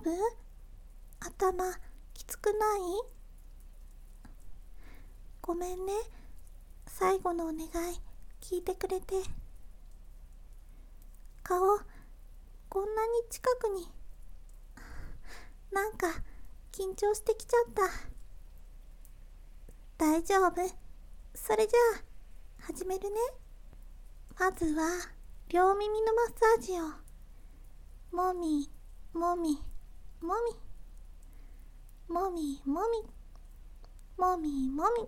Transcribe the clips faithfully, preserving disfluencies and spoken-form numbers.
夫？頭きつくない？ごめんね、最後のお願い聞いてくれて。顔こんなに近くに。なんか緊張してきちゃった。大丈夫。それじゃあ始めるね。まずは両耳のマッサージを。もみもみもみもみもみもみもみ。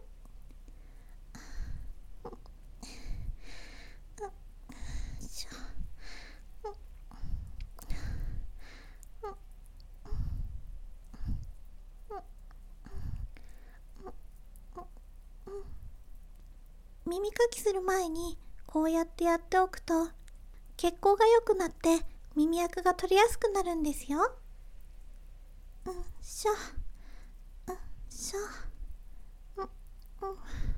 耳かきする前にこうやってやっておくと血行が良くなって耳垢が取れやすくなるんですよ。うんしょうんしょうんうん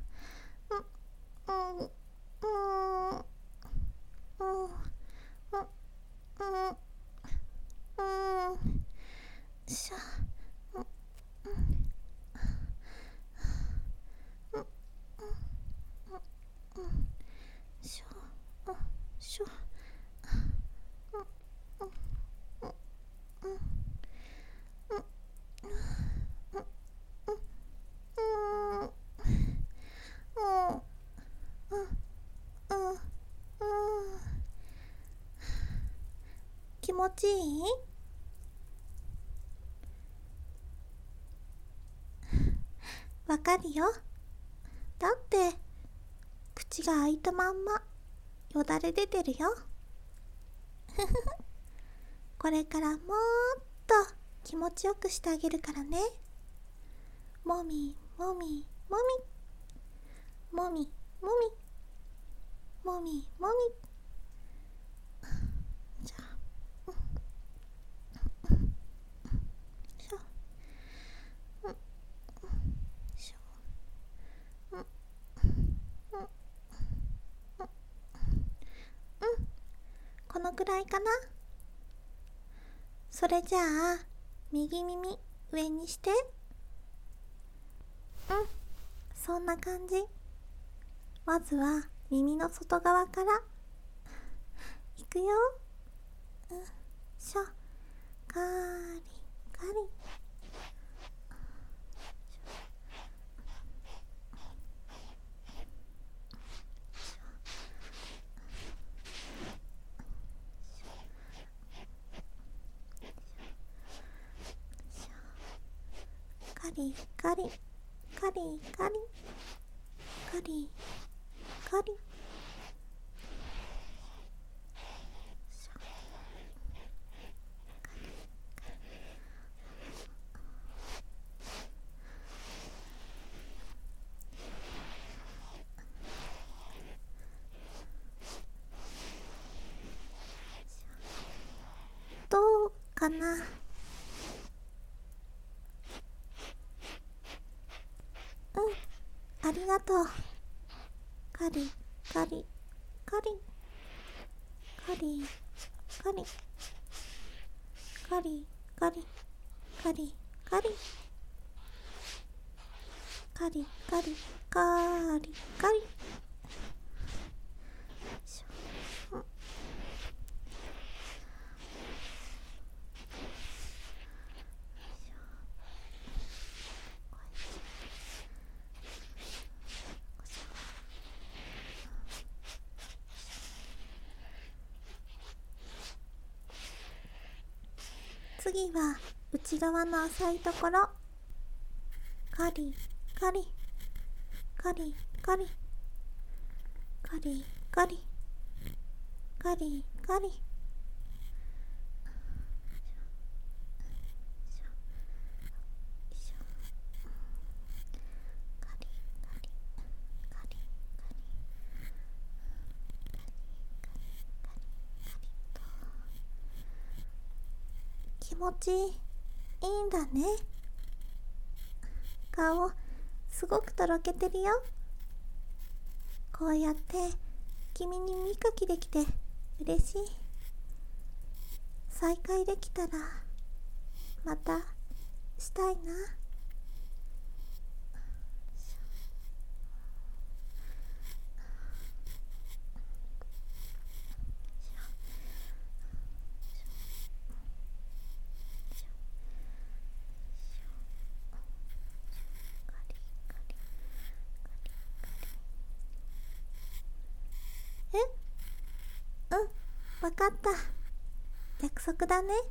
うんうんうんうんうんうんしょうんうんしょうんしょうんうんうん気持ちいい？わかるよ。だって口が開いたまんまよだれ出てるよ。これからもっと気持ちよくしてあげるからね。もみもみもみもみもみもみもみ。じゃあしょうんしょうんうんうんこのくらいかな。それじゃあ右耳上にして。うんそんな感じ。まずは耳の外側からいくよ。うんしょカリカリカリカリカリカリカリカリ。どうかな？うんありがとう。カリカリカリカリカリカリカリカリカリカリカリカリカリ。次は内側の浅いところ。カリカリカリカリカリカリカリカリ。気持ちいいんだね。顔すごくとろけてるよ。こうやって君に耳かきできて嬉しい。再会できたらまたしたいな。え、うん、わかった。約束だね。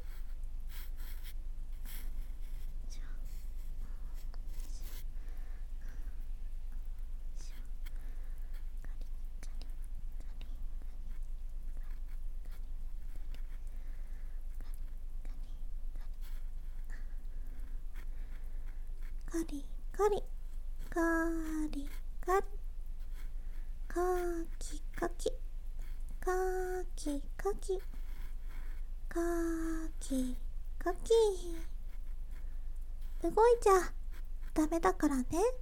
カリカリカリカリカキカキカキカキカキカキ。動いちゃダメだからね。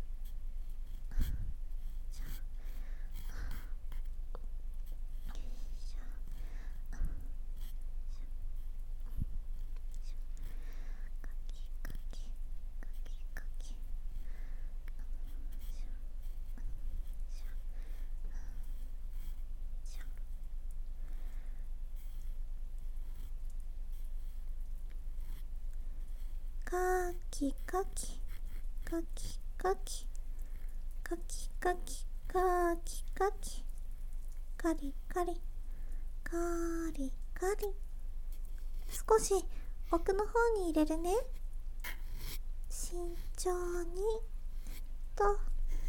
カキカキカキカキカキカキカキカキカリカリカリカリ。少し奥の方に入れるね。慎重にと。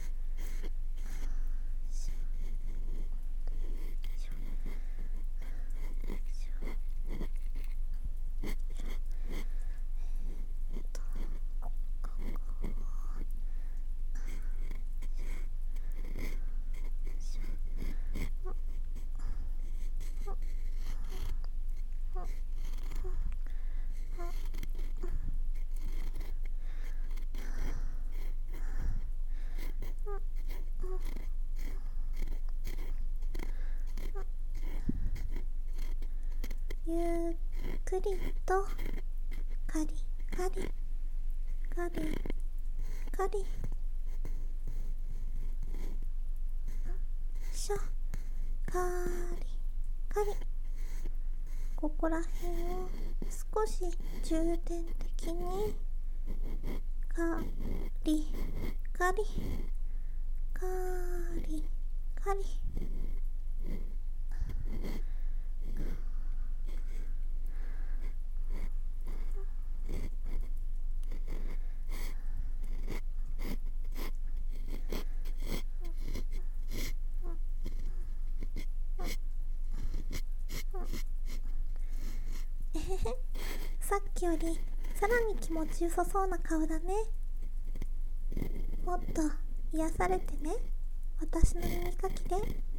ゆっくりとカリカリカリカリ。しょカリカリ。ここら辺を少し重点的にカリカリカリカリ。さっきよりさらに気持ちよさそうな顔だね。もっと癒されてね、私の耳かきで。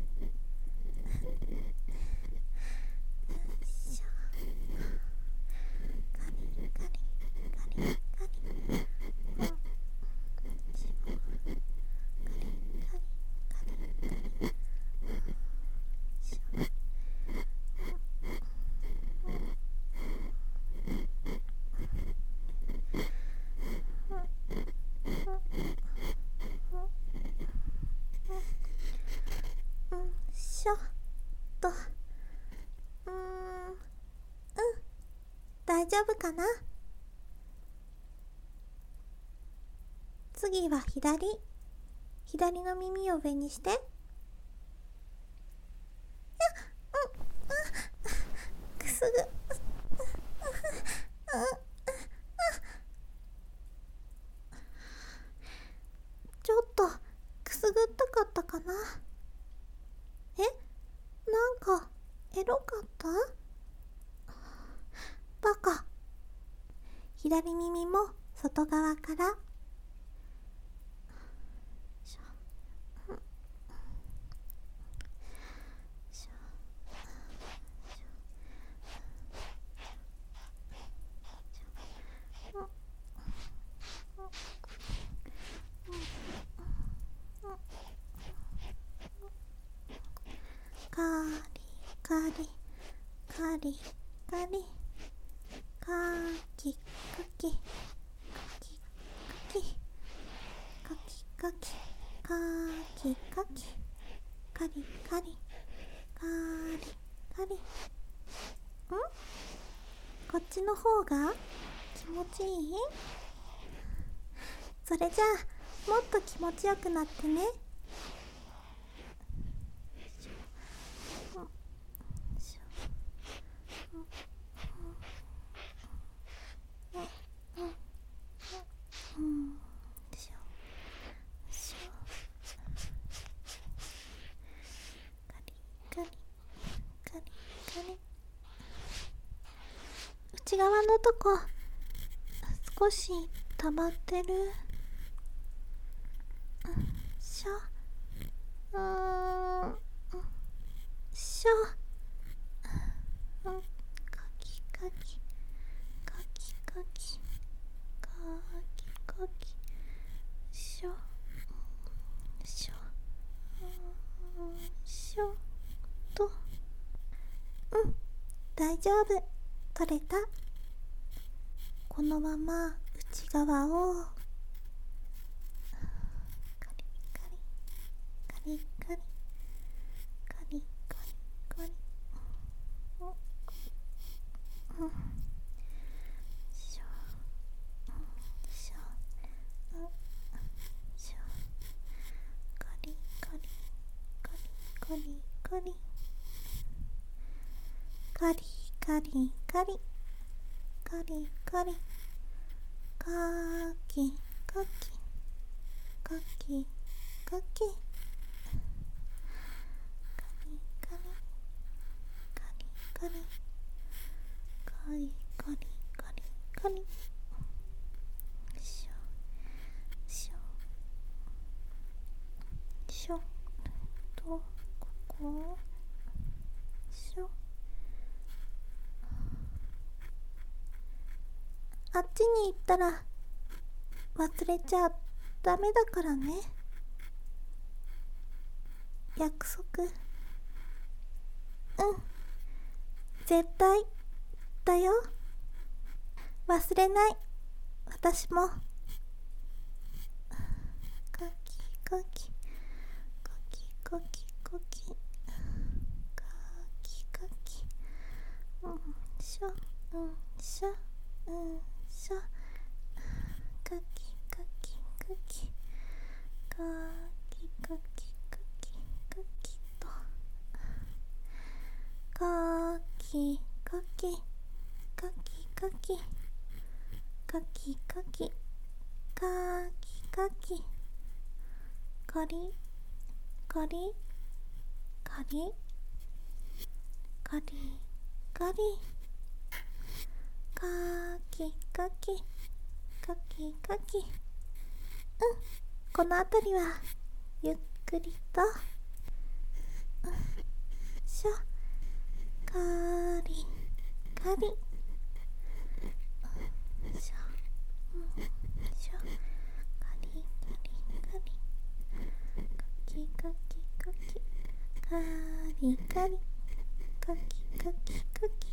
しょっと、うーん、うん、大丈夫かな。次は左左の耳を上にして。くすぐちょっとくすぐったかったかな。え、なんかエロかった？バカ。左耳も外側からカリカリカリカリカキカキカキカキカキカキカキカリカリカリカリ。ん？こっちの方が気持ちいい？それじゃあもっと気持ちよくなってね。内側のとこ少し溜まってる。しょうーんしょかきかきかきかきかきかきしょしょしょと。うん、大丈夫。取れた。このまま内側をカリカリカリカリカリカリカリ。うん、しょしょしょカリカリカリカリカリカリカリカリカリカリカキカキカキカキカリカリカリカリカリカリカリカリ。しょしょしょとここしょ。あっちに行ったら忘れちゃダメだからね。約束。うん、絶対だよ。忘れない。私も。カキカキカキカキカキカキカキ。うんしょうんしょうんしょカキカキカキカキカキカキカキとカキカキカキカキカキカキカキカキカリカリカリカリカリカキカキカキカキ。うん、この辺りはゆっくりと。うん、しょカリカリしょ、うん、しょカリカリカリカキカキカキカリカリカキカキカキ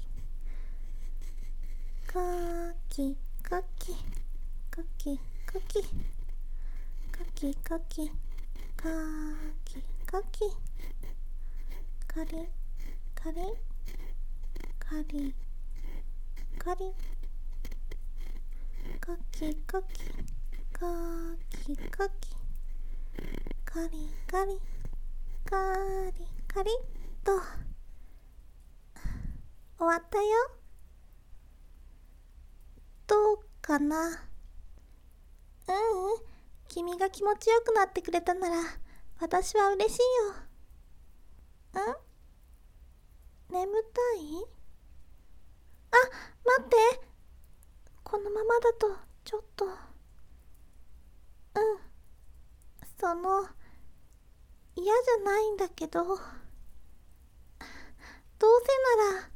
カキカキカキカキカキカキカキカキカリカリカリカリカキカキカキカキカリカリカリカリっと終わったよ。どうかな。うんうん、君が気持ちよくなってくれたなら私は嬉しいよ。ん？眠たい？あ、待って。このままだとちょっと。うん。その、嫌じゃないんだけど、どうせなら